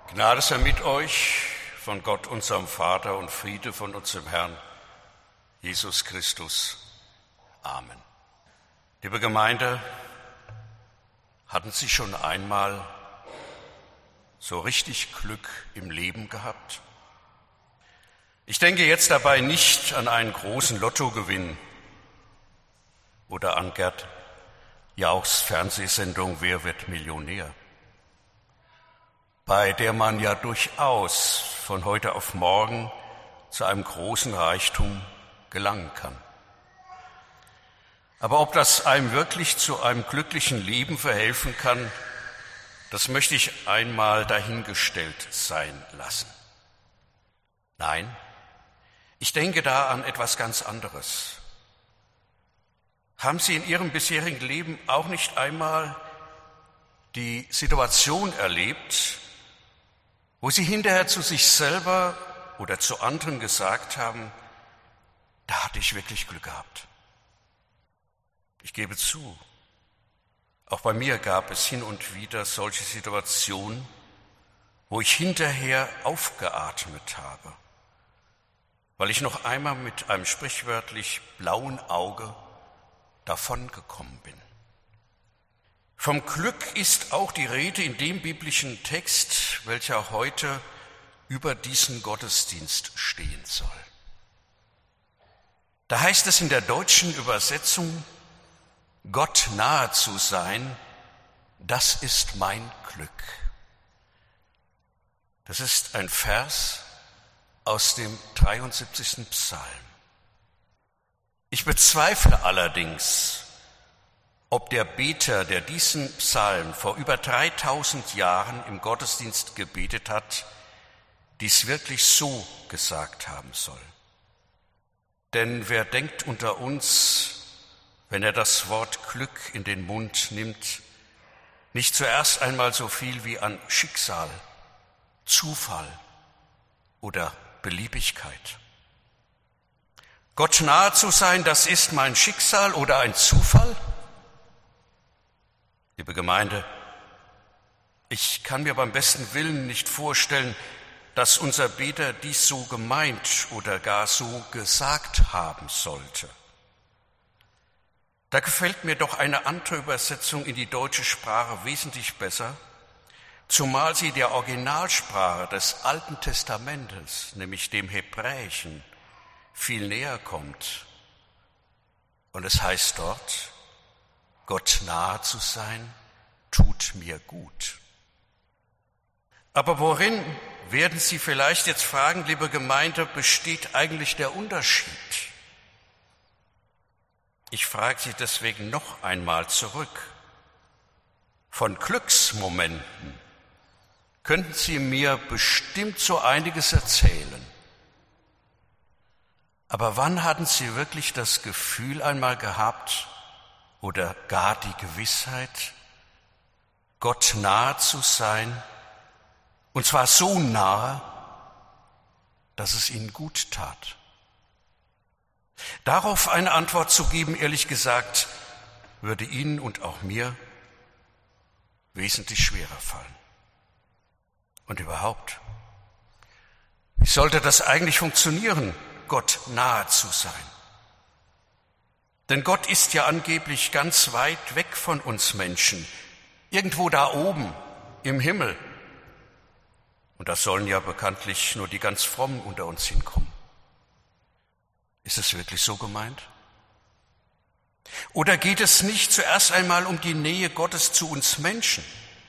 Gnade sei mit euch von Gott, unserem Vater, und Friede von unserem Herrn, Jesus Christus. Amen. Liebe Gemeinde, hatten Sie schon einmal so richtig Glück im Leben gehabt? Ich denke jetzt dabei nicht an einen großen Lottogewinn oder an Gerd Jauchs Fernsehsendung Wer wird Millionär, bei der man ja durchaus von heute auf morgen zu einem großen Reichtum gelangen kann. Aber ob das einem wirklich zu einem glücklichen Leben verhelfen kann, das möchte ich einmal dahingestellt sein lassen. Nein, ich denke da an etwas ganz anderes. Haben Sie in Ihrem bisherigen Leben auch nicht einmal die Situation erlebt, wo Sie hinterher zu sich selber oder zu anderen gesagt haben, da hatte ich wirklich Glück gehabt? Ich gebe zu, auch bei mir gab es hin und wieder solche Situationen, wo ich hinterher aufgeatmet habe, weil ich noch einmal mit einem sprichwörtlich blauen Auge davongekommen bin. Vom Glück ist auch die Rede in dem biblischen Text, welcher heute über diesen Gottesdienst stehen soll. Da heißt es in der deutschen Übersetzung, Gott nahe zu sein, das ist mein Glück. Das ist ein Vers aus dem 73. Psalm. Ich bezweifle allerdings, ob der Beter, der diesen Psalm vor über 3000 Jahren im Gottesdienst gebetet hat, dies wirklich so gesagt haben soll. Denn wer denkt unter uns, wenn er das Wort Glück in den Mund nimmt, nicht zuerst einmal so viel wie an Schicksal, Zufall oder Beliebigkeit? Gott nahe zu sein, das ist mein Schicksal oder ein Zufall? Liebe Gemeinde, ich kann mir beim besten Willen nicht vorstellen, dass unser Beter dies so gemeint oder gar so gesagt haben sollte. Da gefällt mir doch eine andere Übersetzung in die deutsche Sprache wesentlich besser, zumal sie der Originalsprache des Alten Testamentes, nämlich dem Hebräischen, viel näher kommt. Und es heißt dort, Gott nahe zu sein, tut mir gut. Aber worin, werden Sie vielleicht jetzt fragen, liebe Gemeinde, besteht eigentlich der Unterschied? Ich frage Sie deswegen noch einmal zurück. Von Glücksmomenten könnten Sie mir bestimmt so einiges erzählen. Aber wann hatten Sie wirklich das Gefühl einmal gehabt oder gar die Gewissheit, Gott nahe zu sein, und zwar so nahe, dass es Ihnen gut tat? Darauf eine Antwort zu geben, ehrlich gesagt, würde Ihnen und auch mir wesentlich schwerer fallen. Und überhaupt, wie sollte das eigentlich funktionieren, Gott nahe zu sein? Denn Gott ist ja angeblich ganz weit weg von uns Menschen, irgendwo da oben im Himmel. Und da sollen ja bekanntlich nur die ganz Frommen unter uns hinkommen. Ist es wirklich so gemeint? Oder geht es nicht zuerst einmal um die Nähe Gottes zu uns Menschen?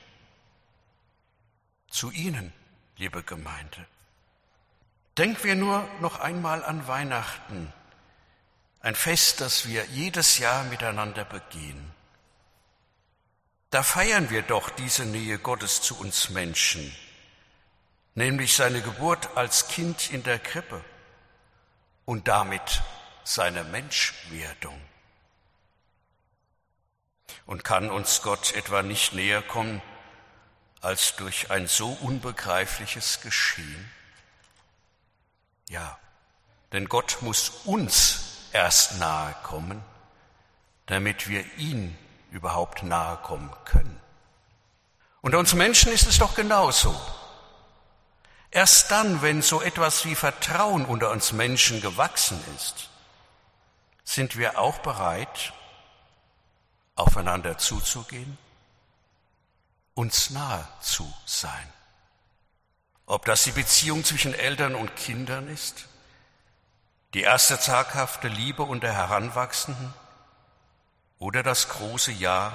Zu Ihnen, liebe Gemeinde. Denken wir nur noch einmal an Weihnachten, ein Fest, das wir jedes Jahr miteinander begehen. Da feiern wir doch diese Nähe Gottes zu uns Menschen, nämlich seine Geburt als Kind in der Krippe und damit seine Menschwerdung. Und kann uns Gott etwa nicht näher kommen als durch ein so unbegreifliches Geschehen? Ja, denn Gott muss uns erst nahe kommen, damit wir ihn überhaupt nahe kommen können. Unter uns Menschen ist es doch genauso. Erst dann, wenn so etwas wie Vertrauen unter uns Menschen gewachsen ist, sind wir auch bereit, aufeinander zuzugehen, uns nahe zu sein. Ob das die Beziehung zwischen Eltern und Kindern ist, die erste zaghafte Liebe unter Heranwachsenden oder das große Ja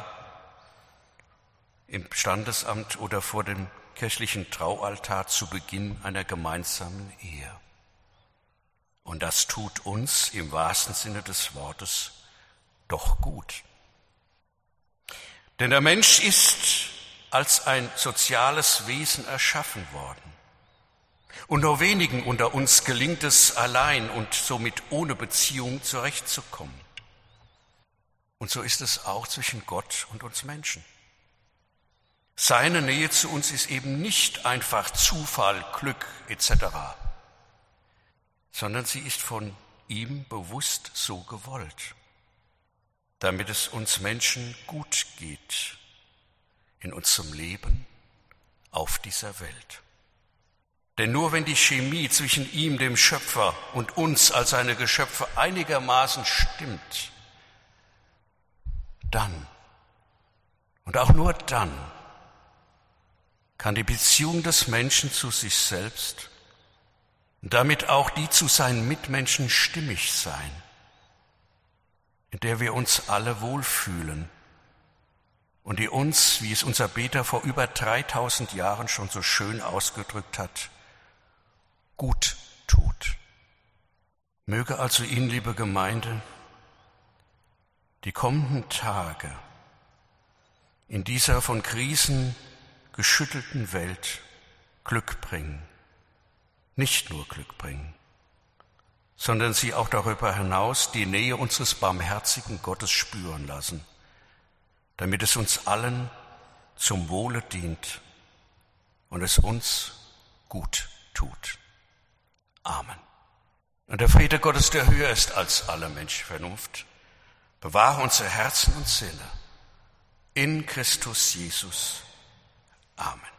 im Standesamt oder vor dem kirchlichen Traualtar zu Beginn einer gemeinsamen Ehe. Und das tut uns im wahrsten Sinne des Wortes doch gut. Denn der Mensch ist als ein soziales Wesen erschaffen worden. Und nur wenigen unter uns gelingt es allein und somit ohne Beziehung zurechtzukommen. Und so ist es auch zwischen Gott und uns Menschen. Seine Nähe zu uns ist eben nicht einfach Zufall, Glück etc., sondern sie ist von ihm bewusst so gewollt, damit es uns Menschen gut geht in unserem Leben auf dieser Welt. Denn nur wenn die Chemie zwischen ihm, dem Schöpfer, und uns als seine Geschöpfe einigermaßen stimmt, dann und auch nur dann kann die Beziehung des Menschen zu sich selbst und damit auch die zu seinen Mitmenschen stimmig sein, in der wir uns alle wohlfühlen und die uns, wie es unser Beter vor über 3000 Jahren schon so schön ausgedrückt hat, gut tut. Möge also Ihnen, liebe Gemeinde, die kommenden Tage in dieser von Krisen geschüttelten Welt Glück bringen. Nicht nur Glück bringen, sondern sie auch darüber hinaus die Nähe unseres barmherzigen Gottes spüren lassen, damit es uns allen zum Wohle dient und es uns gut tut. Amen. Und der Friede Gottes, der höher ist als alle Menschenvernunft, bewahre unsere Herzen und Sinne in Christus Jesus. Amen.